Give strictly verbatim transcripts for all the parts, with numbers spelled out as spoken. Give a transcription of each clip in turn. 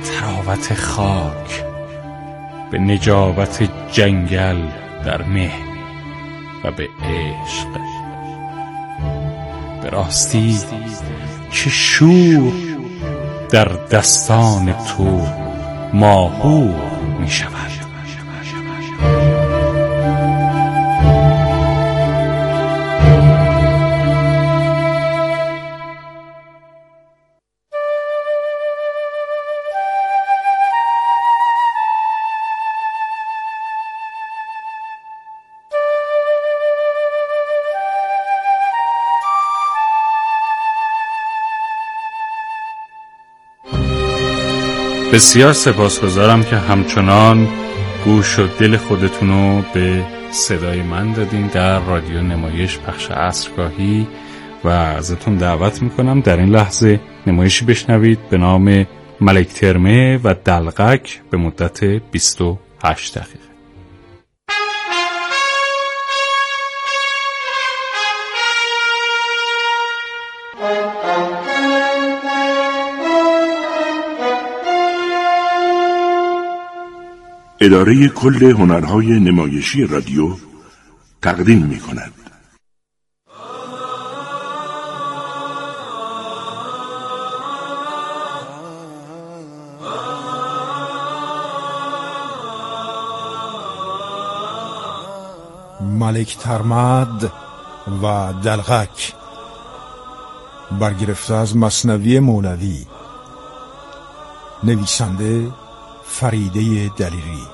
تراوت خاک، به نجابت جنگل در مه و به عشق. به راستی چه شور در دستان تو ماهور می شود. بسیار سپاسگزارم که همچنان گوش و دل خودتونو به صدای من دادین در رادیو نمایش پخش عصرگاهی و ازتون دعوت میکنم در این لحظه نمایشی بشنوید به نام ملک ترمه و دلقک به مدت بیست و هشت دقیقه. اداره کل هنرهای نمایشی رادیو تقدیم می کند. ملک ترمد و دلقک، برگرفته از مثنوی مولوی، نویسنده فریده دلیری.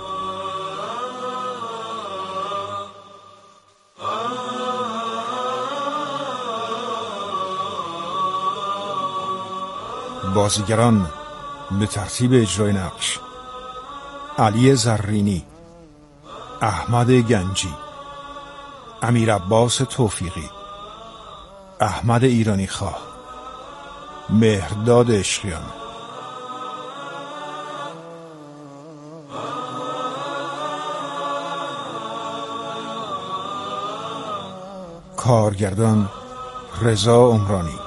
بازیگران به ترتیب اجرای نقش: علی زرینی، احمد گنجی، امیر عباس توفیقی، احمد ایرانی خواه، مهرداد عشقیان. کارگردان رضا عمرانی،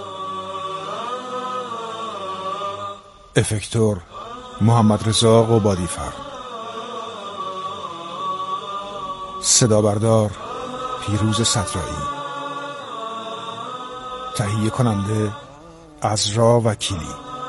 افکتور محمد رضا قبادیفر، صدا بردار پیروز صدرایی، تهیه کننده عزرا وکیلی.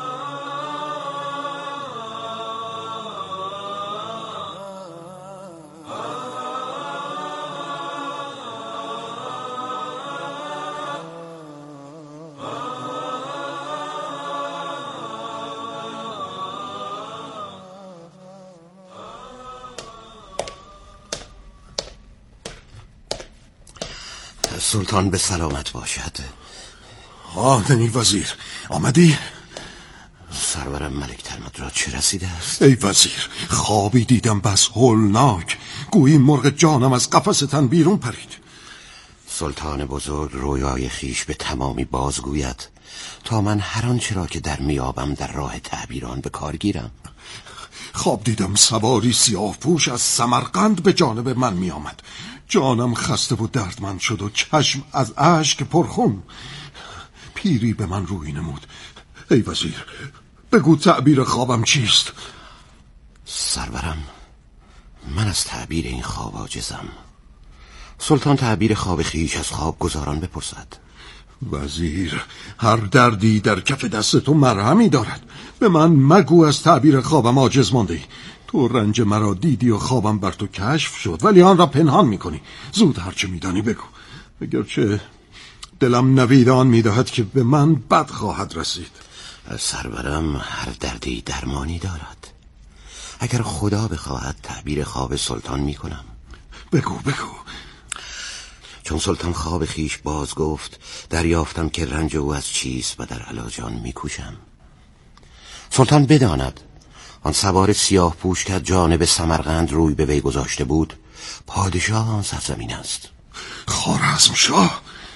سلطان به سلامت باشد. آدنی وزیر آمدی؟ سرورم ملک ترمد را چه رسیده است؟ ای وزیر، خوابی دیدم بس هولناک، گویی مرغ جانم از قفس تن بیرون پرید. سلطان بزرگ رویای خیش به تمامی بازگوید تا من هر آنچه را که در میابم در راه تعبیران به کار گیرم. خواب دیدم سواری سیاه پوش از سمرقند به جانب من می آمد. جانم خسته و دردمند شد و چشم از اشک پرخون. پیری به من روی نمود. ای وزیر، بگو تعبیر خوابم چیست؟ سرورم، من از تعبیر این خواب عاجزم. سلطان تعبیر خواب خیش از خواب گزاران بپرسد. وزیر، هر دردی در کف دست تو مرهمی دارد. به من مگو از تعبیر خوابم عاجز مانده ای. تو رنج مرا دیدی و خوابم بر تو کشف شد، ولی آن را پنهان میکنی. زود هرچه میدانی بگو، اگرچه دلم نوید آن میدهد که به من بد خواهد رسید. سرورم، هر دردی درمانی دارد. اگر خدا بخواهد تعبیر خواب سلطان میکنم. بگو بگو. چون سلطان خواب خیش باز گفت، دریافتم که رنج او از چیست و در علاج آن میکوشم. سلطان بداند آن سوار سیاه پوش که جانب سمرقند روی به وی گذاشته بود پادشاه آن سرزمین است. خوارزمشاه.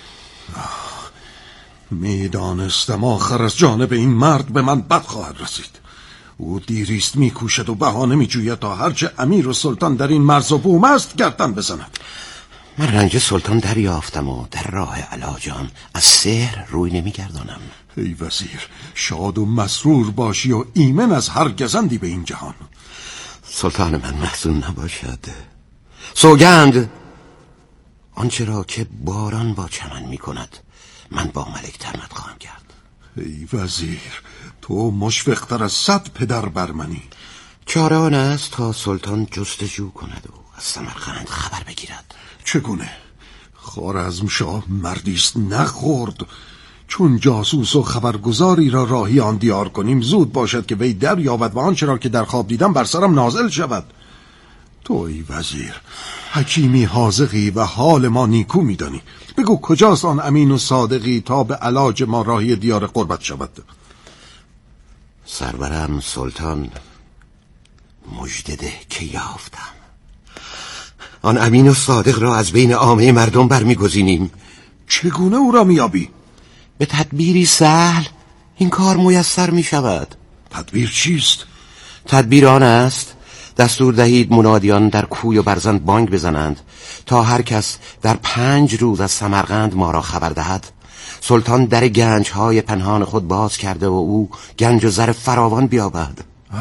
میدانستم آخر از جانب این مرد به من بد خواهد رسید. او دیریست میکوشد و بهانه میجوید تا هرچه امیر و سلطان در این مرز و بوم است گردن بزند. من رنج سلطان دریافتم و در راه علاجان از سحر روی نمیگردانم. ای وزیر، شاد و مسرور باشی و ایمن از هر گزندی به این جهان. سلطان من محزون نباشد. سوگند آنچه را که باران با چمن می کند من با ملک ترمت خواهم کرد. ای وزیر، تو مشفقتر از صد پدر بر منی. چاره آن است تا سلطان جستجو کند و از سمرقند خبر بگیرد. چگونه؟ خوارزمشاه مردیست نخورد. چون جاسوس و خبرگزاری را راهی آن دیار کنیم زود باشد که وی در یابد و آنچه را که در خواب دیدم بر سرم نازل شود. تو ای وزیر حکیمی حاذقی و حال ما نیکو میدانی. بگو کجاست آن امین و صادقی تا به علاج ما راهی دیار قربت شود؟ سرورم سلطان، مژده که یافتم. آن امین و صادق را از بین عامه مردم برمیگزینیم. چگونه او را میابی؟ به تدبیری سهل این کار میسر می شود. تدبیر چیست؟ تدبیر آن است دستور دهید منادیان در کوی و برزند بانگ بزنند تا هر کس در پنج روز از سمرقند ما را خبر دهد. سلطان در گنج های پنهان خود باز کرده و او گنج و زر فراوان بیابد.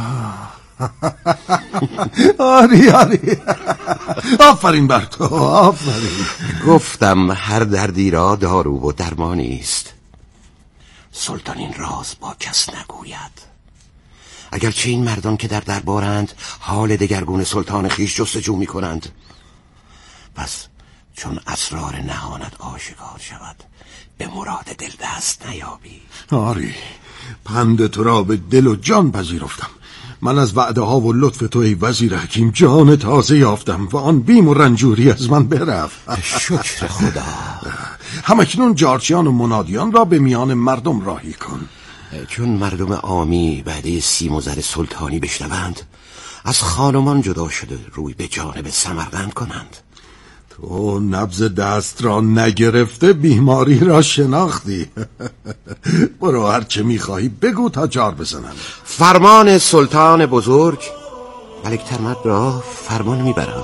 آری آری، آفرین بر تو، آفرین. گفتم هر دردی را دارو و درمانی است. سلطان این راز با کس نگوید. اگرچه این مردان که در دربارند حال دگرگون سلطان خیش جستجو می کنند، پس چون اسرار نهانت آشکار شود به مراد دل دست نیابی. آری، پند تو را به دل و جان پذیرفتم. من از وعده ها و لطف تو ای وزیر حکیم جان تازه یافتم و آن بیم و رنجوری از من برفت. شکر خدا. همکنون جارچیان و منادیان را به میان مردم راهی کن. چون مردم عامی بعد سیم و زر سلطانی بشنوند از خانمان جدا شده روی به جانب سمرقند کنند. تو نبض دست را نگرفته بیماری را شناختی. برو هر چه میخواهی بگو تا جار بزنم. فرمان سلطان بزرگ. ملک ترمت را فرمان میبرم.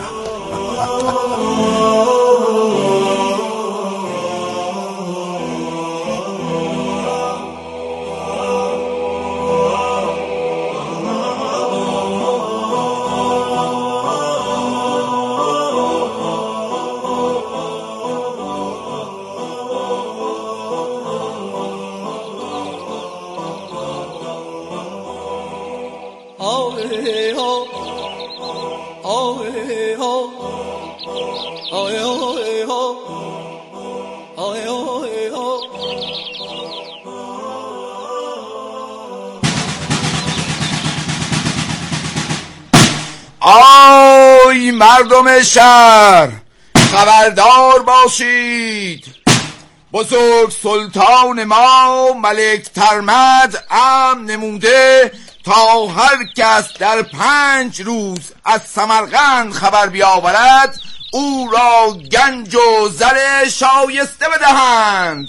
آی مردم شهر، خبردار باشید. بزرگ سلطان ما ملک ترمت امر نموده تا هر کس در پنج روز از سمرقند خبر بیاورد او را گنج و زر شایسته بدهند.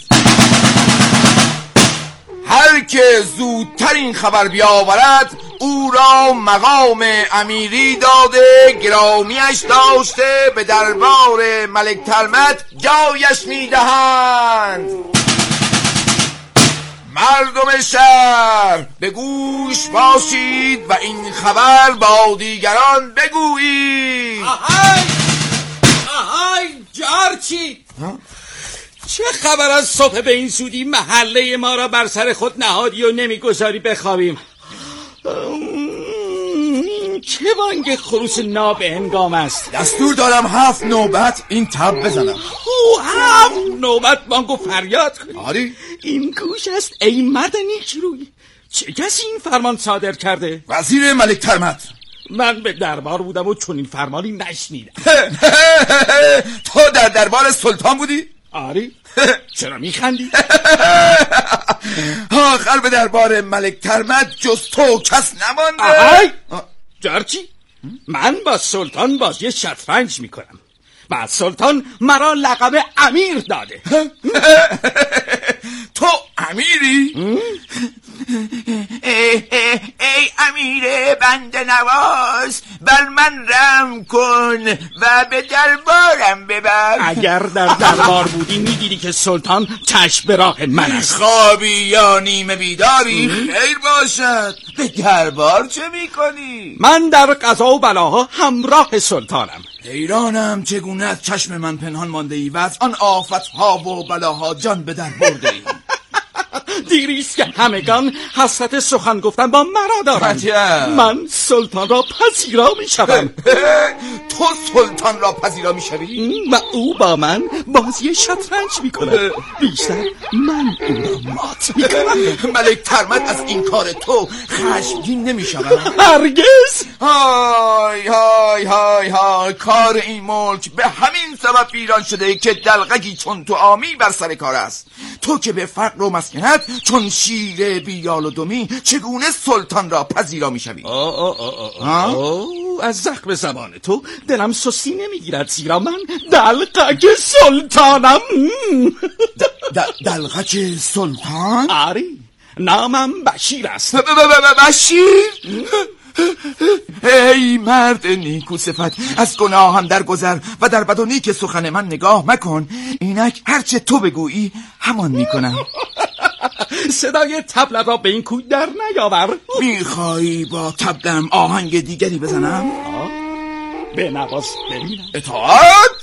هر که زودتر این خبر بیاورد او را مقام امیری داده گرامیش داشته به دربار ملک ترمت جایش میدهند. مردم شهر به گوش باشید و این خبر با دیگران بگویید. آهای آهای جارچی، چه خبر از صبح به این سودی محله ما را بر سر خود نهادی و نمیگذاری بخوابیم؟ چه بانگ خروس ناب هنگام است؟ دستور دارم هفت نوبت این تب بزنم. او هفت نوبت بانگ و فریاد کنی؟ آری این گوش است ای مرد نیکروی. چه کسی این فرمان صادر کرده؟ وزیر ملک ترمت. من به دربار بودم و چون این فرمانی نشنیدم. تو در دربار سلطان بودی؟ آری. چرا میخندی؟ آخر به دربار ملک ترمت جز تو کس نمانده. آهای جارچی، من با سلطان بازی شطرنج میکنم و سلطان مرا لقب امیر داده. تو امیری؟ ای, ای, ای امیر بنده نواز بر من رحم کن و به دربارم ببر. اگر در دربار بودی میدیدی که سلطان چشم به راه من است. خوابی یا نیمه بیداری خیر باشد. به دربار چه میکنی؟ من در قضا و بلاها همراه سلطانم. حیرانم چگونه از چشم من پنهان مانده ای و از آن آفتها و بلاها جان به در برده ای. دیریست که همگان حسرت سخن گفتن با مرا دارند. من سلطان را پذیرا می شدم. تو سلطان را پذیرا می شوی؟ و او با من بازی شطرنج می کند. بیشتر من او را مات می کنم. ملک ترمد از این کار تو خشمگین نمی شود؟ هرگز. های های های های کار این ملک به همین سبب ویران شده که دلقکی چون تو آمی بر سر کار است. تو که به فقر و مسکنت چون شیر بیال و دمی چگونه سلطان را پذیرا می شوی؟ از زخم زبان تو دلم سستی نمیگیرد، زیرا من دلقک سلطانم. دلقک سلطان؟ آری، نامم بشیر است. بشیر؟ ای مرد نیکو صفت، از گناهم درگذر و در بد و نیک سخن من نگاه مکن. اینک هرچه تو بگویی همان میکنم. صدای طبل را به این کوی در نیاور. میخوایی با طبلم آهنگ دیگری بزنم؟ به نواز ببینم. اطاعت.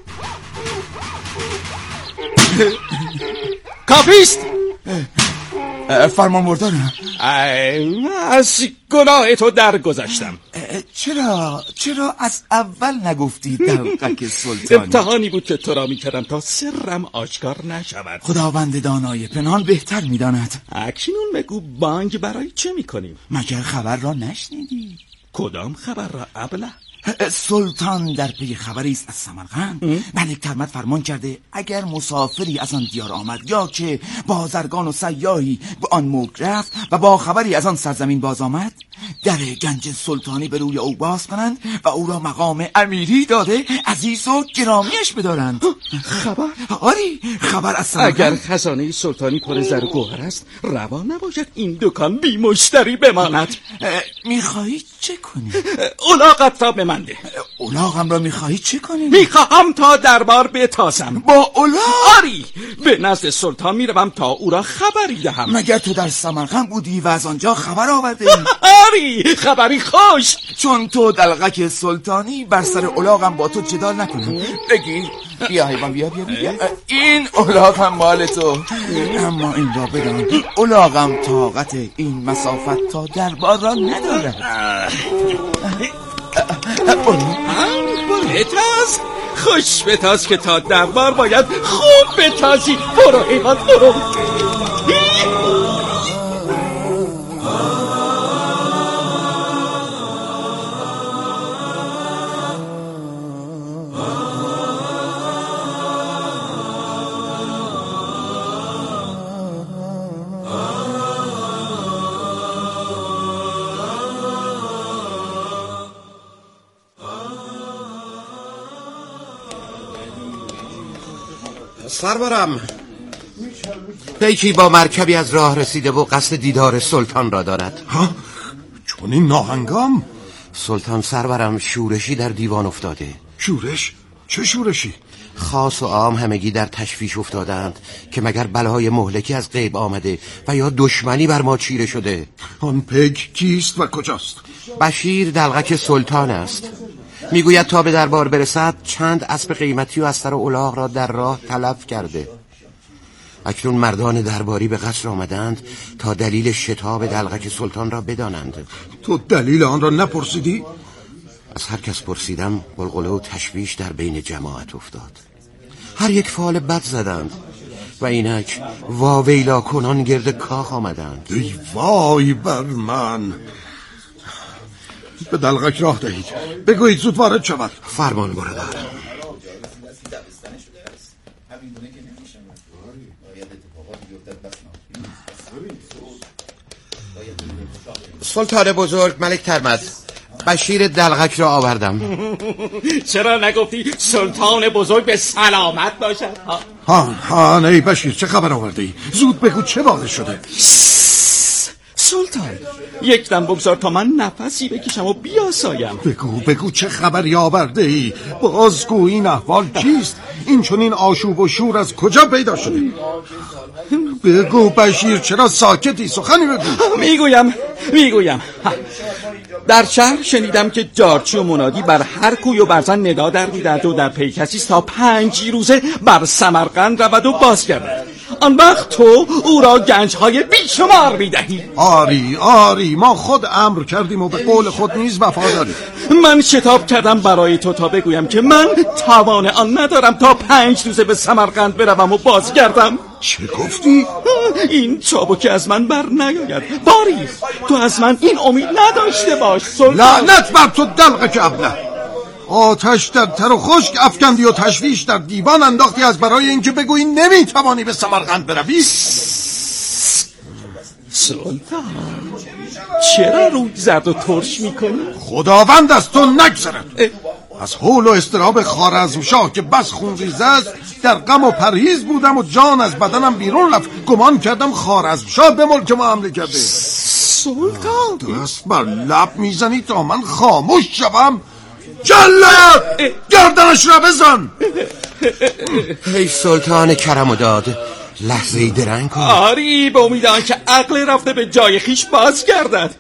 کافیست. فرمان بردارم. از گناه تو درگذشتم. چرا چرا از اول نگفتی دلقک سلطانی؟ امتحانی بود که تو را میکردم تا سرم آشکار نشود. خداوند دانای پنهان بهتر میداند. اکنون بگو بانگ برای چه میکنیم؟ مگر خبر را نشنیدی؟ کدام خبر را ابله؟ سلطان در پی خبری است از سمرقند. ملک ترمد فرمان کرده اگر مسافری از آن دیار آمد یا که بازرگان و سیاحی به آن ملک رفت و با خبری از آن سرزمین باز آمد، در گنج سلطانی به روی او باز کنند و او را مقام امیری داده عزیز و گرامیش بدارند. خبر؟ آری، خبر از سمرقند. اگر خزانه سلطانی پر زر و گوهر است، روا نباشد این دکان بی مشتری بماند. میخواهی چه کنی؟ الاغت را بمنده. الاغم را میخواهی چه کنی؟ میخواهم تا دربار بتازم. با الاغ؟ آری، به نزد سلطان میروم تا او را خبری دهم. مگر تو در سمرقند بودی و از آنجا خبر آورده؟ آری، خبری خوش. چون تو دلقک سلطانی بر سر الاغم با تو جدال نکنم. بگیر، بیا حیوان، بیا بیا بیا. این الاغ هم مال تو. اما این را بدان الاغم طاقت این مسافت تا دربار را ندارد. بتاز، خوش بتاز که تا دربار باید خوب بتازی. برو حیوان، برو. سرورم، پیکی با مرکبی از راه رسیده و قصد دیدار سلطان را دارد. ها؟ چون این ناهنگام؟ سلطان سرورم، شورشی در دیوان افتاده. شورش؟ چه شورشی؟ خاص و عام همگی در تشویش افتادند که مگر بلای مهلکی از غیب آمده و یا دشمنی بر ما چیره شده. آن پیک کیست و کجاست؟ بشیر دلقک سلطان است. میگوید تا به دربار برسد چند اسب قیمتی و استر و الاغ را در راه تلف کرده. اکنون مردان درباری به قصر آمدند تا دلیل شتاب دلقک سلطان را بدانند. تو دلیل آن را نپرسیدی؟ از هر کس پرسیدم غلغله و تشویش در بین جماعت افتاد. هر یک فال بد زدند و اینک واویلا کنان گرد کاخ آمدند. ای وای بر من. به دلقک راه دهید، بگویید زود وارد شود. فرمان برادر. سلطان بزرگ ملک ترمد، بشیر دلقک را آوردم. چرا نگفتی سلطان بزرگ به سلامت باشد؟ ها ها ای بشیر، چه خبر آورده ای؟ زود بگو چه واقع شده؟ سلطان یک دم بگذار تا من نفسی بکشم و بیاسایم. بگو بگو چه خبری آورده ای؟ بازگو این احوال چیست؟ این چون این آشوب و شور از کجا پیدا شده؟ بگو بشیر چرا ساکتی؟ سخنی بگو. میگویم میگویم در شهر شنیدم که جارچی و منادی بر هر کوی و برزن ندا در میدهد و در پی کسی تا پنج روزه بر سمرقند رود و بازگردد. آن وقت تو او را گنجهای بیشمار میدهی. آری آری ما خود امر کردیم و به قول خود نیز وفا داریم. من شتاب کردم برای تو تا بگویم که من توان آن ندارم تا پنج روزه به سمرقند بروم و بازگردم. چه گفتی؟ این چابکی از من بر نیاید. باری تو از من این امید نداشته باش سلطان. لعنت بر تو دلقک ابله. آتش در تر و خشک افکندی و تشویش در دیوان انداختی از برای اینکه بگویی نمیتوانی به سمرقند بروی. سلطان چرا روی زرد و ترش میکنی؟ خداوند از تو نگذرد. از حول و استراب خوارزمشاه که بس خونریز است در غم و پرهیز بودم و جان از بدنم بیرون رفت. گمان کردم خوارزمشاه به ملک ما حمله کرده. سلطان دست بر لب میزنی تا من خاموش شوم؟ جلد گردنش را بزن. ای سلطان کرم و داد لحظه درنگ کن. آری به امید آنکه عقل رفته به جای خیش باز گردد.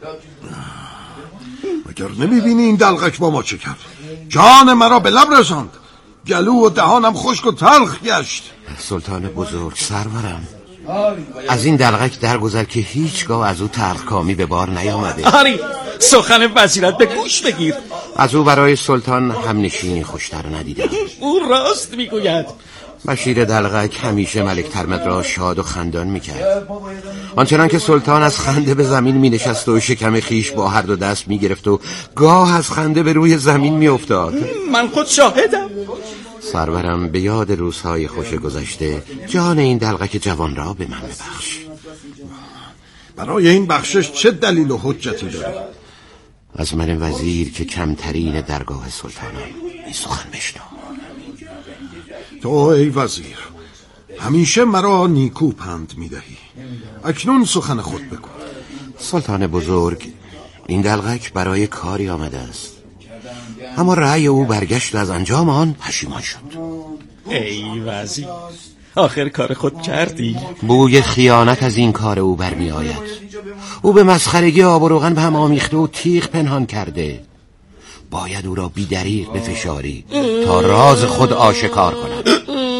مگر نمیبینی این دلغک با ما چه کرد؟ جان مرا به لب رساند. گلو و دهانم خشک و تلخ گشت. سلطان بزرگ سرورم از این دلغک درگذر که هیچگاه از او تلخکامی به بار نیامده. آری سخن وزیرت به گوش بگیر. از او برای سلطان همنشینی خوشتر ندیدم. او راست میگوید. بشیر دلغک همیشه ملک ترمد را شاد و خندان میکرد. آنچنان که سلطان از خنده به زمین مینشست و شکم خیش با هر دو دست میگرفت و گاه از خنده به روی زمین میافتاد. من خود شاهدم. سرورم به یاد روزهای خوش گذشته جان این دلغک جوان را به من ببخش. برای این بخشش چه دلیل و حجتی داری؟ از من وزیر که کمترین درگاه سلطانم این سخن بشنو. تو ای وزیر همیشه مرا نیکو پند میدهی. اکنون سخن خود بگو. سلطان بزرگ این دلغک برای کاری آمده است، اما رأی او برگشت و از انجام آن پشیمان شد. ای وزیر آخر کار خود کردی. بوی خیانت از این کار او برمی آید. او به مسخرگی آب و روغن به هم آمیخته و تیغ پنهان کرده. باید او را بی دریغ بفشاری تا راز خود آشکار کند.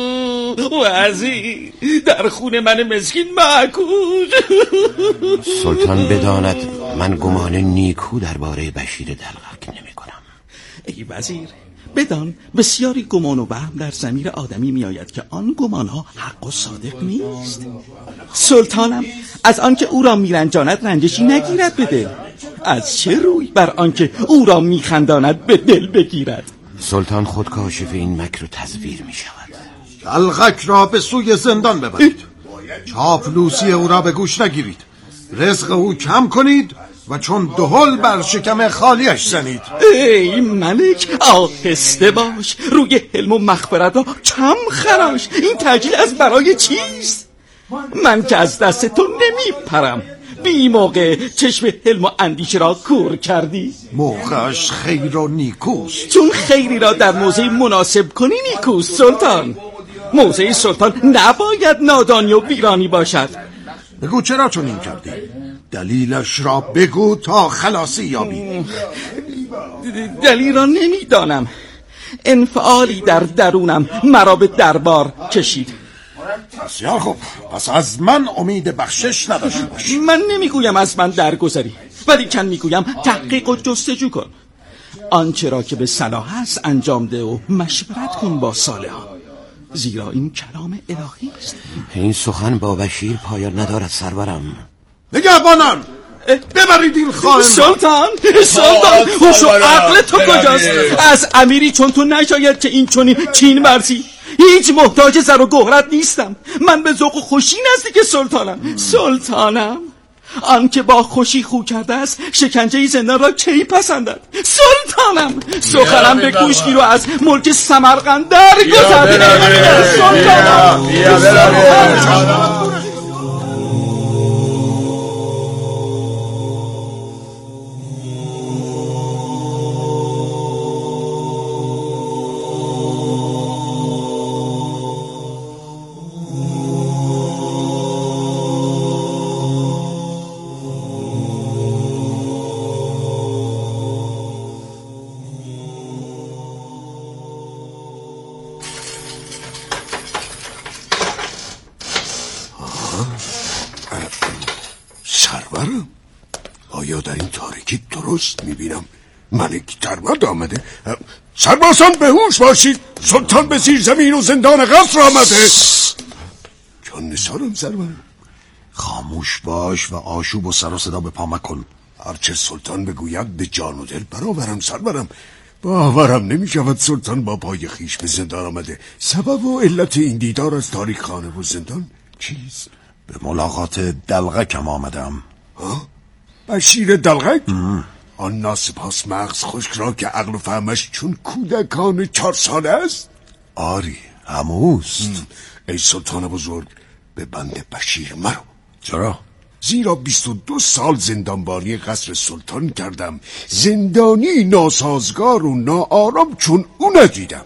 وزیر در خون من مسکین معکوس. سلطان بداند من گمان نیکو درباره بشیر دلغک نمی کنم. ای وزیر بدان بسیاری گمان و وهم در ضمیر آدمی می آید که آن گمان ها حق و صادق نیست. سلطانم از آنکه او را میرنجاند رنجشی نگیرد به دل. از چه روی بر آنکه او را میخنداند به دل بگیرد؟ سلطان خود کاشف این مکر و تزویر می شود. دلغک را به سوی زندان ببرید. چاپلوسی او را به گوش نگیرید. رزق او کم کنید و چون دهل بر شکم خالیش زنید. ای ملک آهسته باش. روی حلم و مغفرت را کم خراش. این تعجیل از برای چیست؟ من که از دست تو نمی پرم. بی موقع چشم حلم و اندیشه را کور کردی. موقعش خیر و نیکوست. چون خیری را در موضع مناسب کنی نیکوست سلطان. موضع سلطان نباید نادانی و ویرانی باشد. بگو چرا چون این کردی؟ دلیلش را بگو تا خلاصی یابی. دلیل را نمیدانم. انفعالی در درونم مرا به دربار کشید. بسیار خوب، پس از من امید بخشش نداشته باش. من نمیگویم از من درگذری، ولی کن میگویم تحقیق و جستجو کن. آنچه را که به صلاح است انجام ده و مشورت کن با صالحان، زیرا این کلام الهی است. این سخن با بشیر پایان ندارد سرورم. نگهبانان ببرید این خائن. سلطان سلطان هوش و عقل تو کجاست؟ از امیری چون تو نشاید که این چونی چین ورزی. هیچ محتاج زر و گوهرت نیستم. من به ذوق و خوشی نزدیک سلطانم. سلطانم آن که با خوشی خو کرده است شکنجه زندان را کی پسندد؟ سلطانم سخنم به گوش گیر و از ملک سمرقند درگذر. سلطانم آیا در این تاریکی درست میبینم ملک ترمد آمده؟ سربازان به هوش باشید، سلطان به زیر زمین و زندان قصر آمده. جان نثارم سرورم. خاموش باش و آشوب و سر و صدا به پا مکن. هرچه سلطان بگوید به جان و دل برآورم سرورم. باورم نمی شود سلطان با پای خیش به زندان آمده. سبب و علت این دیدار از تاریک خانه و زندان چیست؟ به ملاقات دلغکم آمدم. ها؟ بشیر دلغک؟ آن ناسپاس مغز خشک را که عقل و فهمش چون کودکان چهار ساله است؟ آری هموست. ای سلطان بزرگ، به بند بشیر مرو. چرا؟ زیرا بیست و دو سال زندانبانی قصر سلطان کردم، زندانی ناسازگار و ناآرام چون او ندیدم.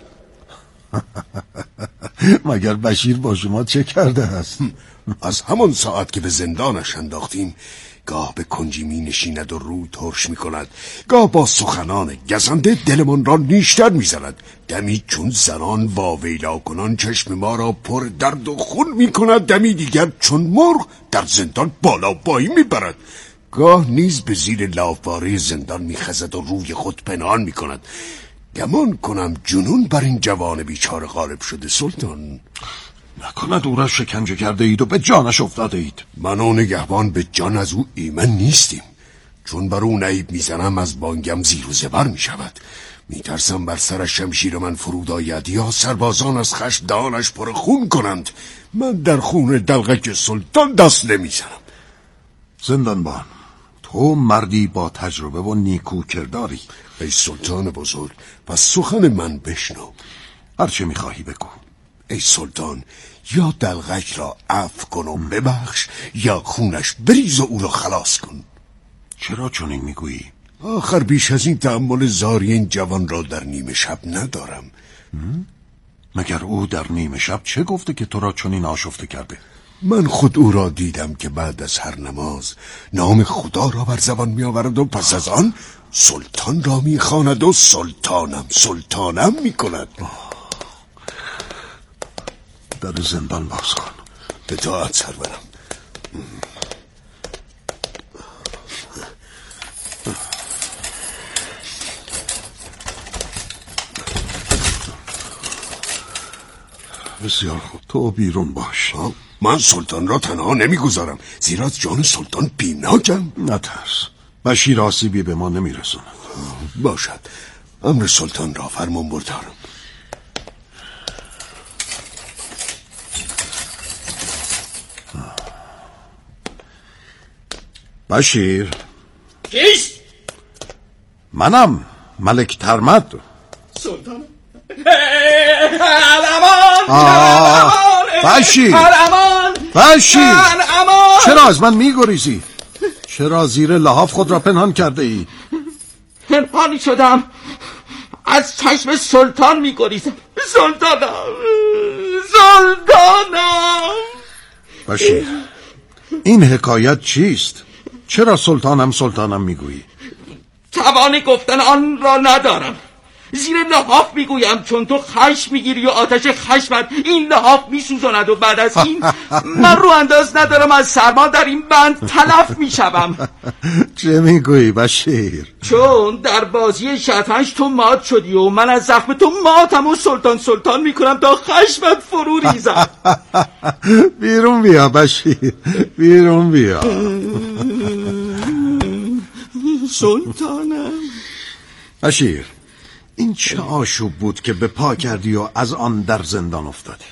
مگر بشیر با شما چه کرده است؟ از همان ساعت که به زندانش انداختیم گاه به کنجی می نشیند و رو ترش می کند، گاه با سخنان گزنده دلمان را نیشتر می زند. دمی چون زنان واویلا کنان چشم ما را پر درد و خون می کند، دمی دیگر چون مرغ در زندان بالا بایی می برد. گاه نیز به زیر لافواره زندان می خزد و روی خود پنهان می کند. گمان کنم جنون بر این جوان بیچاره غالب شده سلطان. نکند او را شکنجه کرده اید و به جانش افتاده اید؟ من و نگهبان به جان از او ایمن نیستیم. چون بر او نعیب میزنم از بانگم زیر و زبر می شود. میترسم بر سرش شمشیر من فرود آید یا سربازان از خشم دهانش پر خون کنند. من در خون دلغک سلطان دست نمیزنم. زندانبان، تو مردی با تجربه و نیکو کرداری. ای سلطان بزرگ، پس سخن من بشنو. هرچه میخواهی بگو. ای سلطان، یا دلغک را عفو کن و ببخش یا خونش بریز و او را خلاص کن. چرا چنین میگویی؟ آخر بیش از این تأمل زاری این جوان را در نیمه شب ندارم. مگر او در نیمه شب چه گفته که تو را چنین آشفته کرده؟ من خود او را دیدم که بعد از هر نماز نام خدا را بر زبان می آورد و پس از آن سلطان را می خواند و سلطانم سلطانم می کند. در زندان باز کن. اطاعت سرورم. بسیار خوب، تو بیرون باش. من سلطان را تنها نمیگذارم، زیرا از جان سلطان بیمناکم. نترس، بشیر آسیبی به ما نمیرسونه. باشد، امر سلطان را فرمان بردارم. بشیر. کیست؟ منم، ملک ترمد. سلطان. امان! امان! بشیر! امان! بشیر! امان! چرا از من میگریزی؟ چرا زیر لحاف خود را پنهان کرده ای؟ پنهانی شدم، از چشم سلطان میگریزم. سلطانم، سلطانم. بشیر، این حکایت چیست؟ چرا سلطانم سلطانم میگویی؟ توان گفتن آن را ندارم. زیر لحاف میگویم چون تو خشم میگیری و آتش خشمت این لحاف میسوزاند و بعد از این من رو انداز ندارم، از سرما در این بند تلف میشوم. چه میگویی بشیر؟ چون در بازی شطرنج تو مات شدی و من از زخم تو ماتم و سلطان سلطان میکنم تا خشمت فرو ریزم. بیرون بیا بشیر، بیرون بیا. سلطانم. بشیر، این چه آشوب بود که به پا کردی و از آن در زندان افتادی؟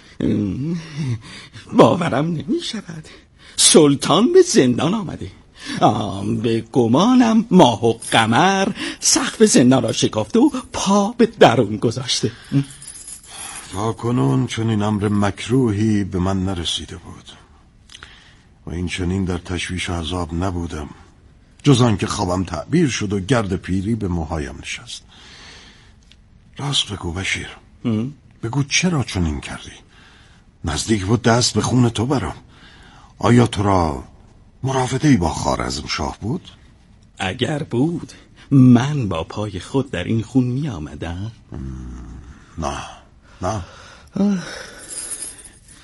باورم نمی شود. سلطان به زندان آمده. آم به گمانم ماه و قمر سقف زندان را شکافته و پا به درون گذاشته. تا کنون چون این امر مکروهی به من نرسیده بود و این چنین در تشویش و عذاب نبودم، جز آن که خوابم تعبیر شد و گرد پیری به موهایم نشست. راست بگو بشیر، بگو چرا چنین کردی؟ نزدیک بود دست به خون تو برم. آیا تو را مرافعه‌ای با خوارزمشاه بود؟ اگر بود من با پای خود در این خون می آمدم؟ نه نه.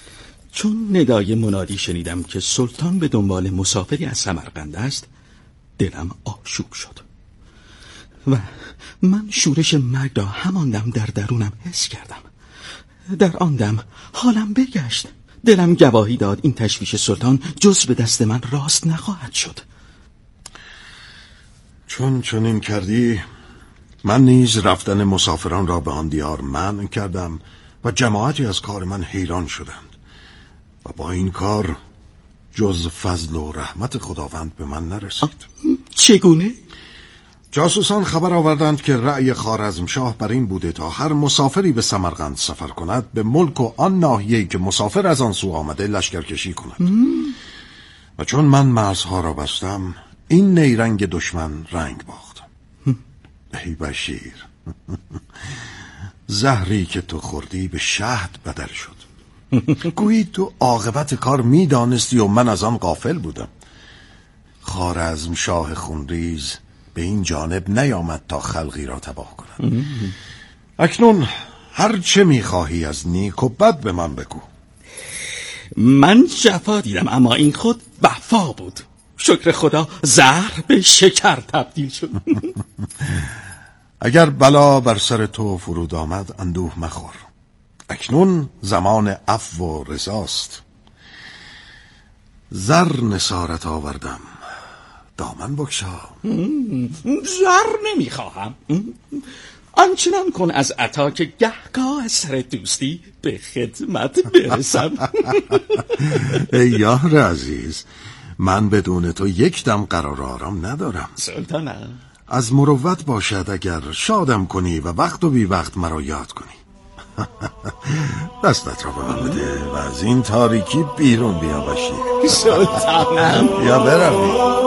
چون ندای منادی شنیدم که سلطان به دنبال مسافری از سمرقند است، دلم آشوب شد و من شورش مرگ را همان دم در درونم حس کردم. در آن دم حالم بگشت. دلم گواهی داد این تشویش سلطان جز به دست من راست نخواهد شد. چون چنین کردی من نیز رفتن مسافران را به آن دیار منع کردم و جماعتی از کار من حیران شدند و با این کار جز فضل و رحمت خداوند به من نرسید. چگونه؟ جاسوسان خبر آوردند که رأی خوارزمشاه بر این بوده تا هر مسافری به سمرقند سفر کند به ملک و آن ناحیه‌ای که مسافر از آن سو آمده لشکرکشی کند. مم. و چون من مرزها را بستم این نیرنگ دشمن رنگ باخت. ای بشیر، زهری که تو خوردی به شهد بدل شد. گویی تو عاقبت کار می دانستی و من از آن غافل بودم. خوارزمشاه خونریز به این جانب نیامد تا خلقی را تباه کند. اکنون هر چه می خواهی از نیک و بد به من بگو. من جفا دیدم اما این خود وفا بود. شکر خدا زهر به شکر تبدیل شد. اگر بلا بر سر تو فرود آمد اندوه مخور. اکنون زمان عفو و رضاست. زر نثارت آوردم، دامن بگشا. زر نمیخواهم. آنچنان کن از عطا که گهگاه از سر دوستی به خدمت برسم. ای یار عزیز، من بدون تو یک دم قرار آرام ندارم. سلطانم، از مروت باشد اگر شادم کنی و وقت و بی وقت مرا یاد کنی. دستت را به من بده و از این تاریکی بیرون بیا باشی. سلطانم، یا بروی.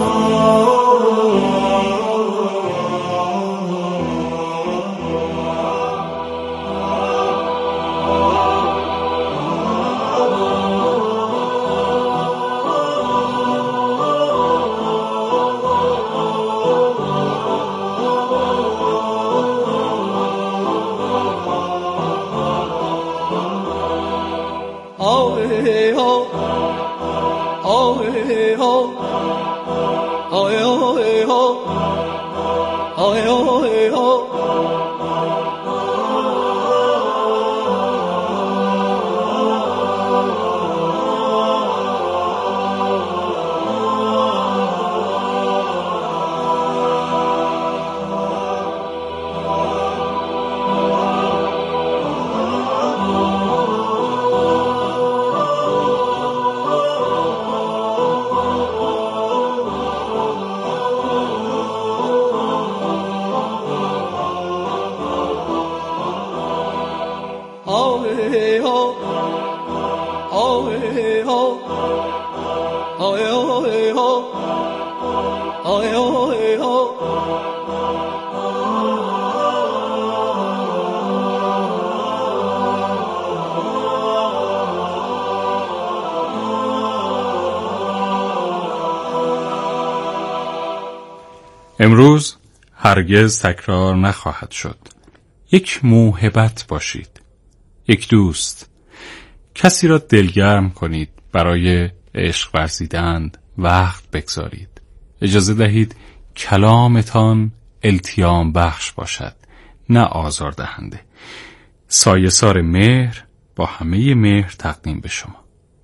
امروز هرگز تکرار نخواهد شد. یک موهبت باشید، یک دوست، کسی را دلگرم کنید، برای عشق ورزیدن وقت بگذارید. اجازه دهید کلامتان التیام بخش باشد، نه آزار دهنده. سایه‌سار مهر با همه مهر تقدیم به شما.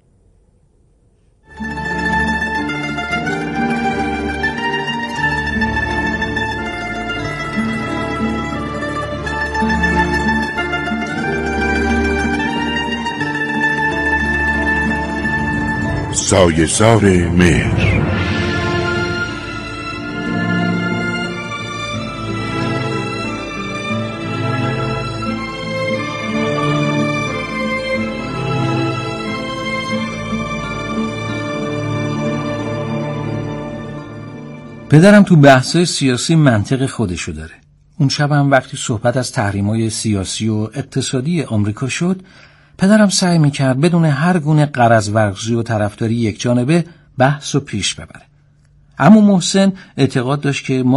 سایه‌سار مهر. پدرم تو بحث‌های سیاسی منطق خودشو داره. اون شب هم وقتی صحبت از تحریم‌های سیاسی و اقتصادی آمریکا شد، پدرم سعی میکرد بدون هر گونه غرض ورزی و طرفداری یک جانبه بحث و پیش ببره. اما محسن اعتقاد داشت که ما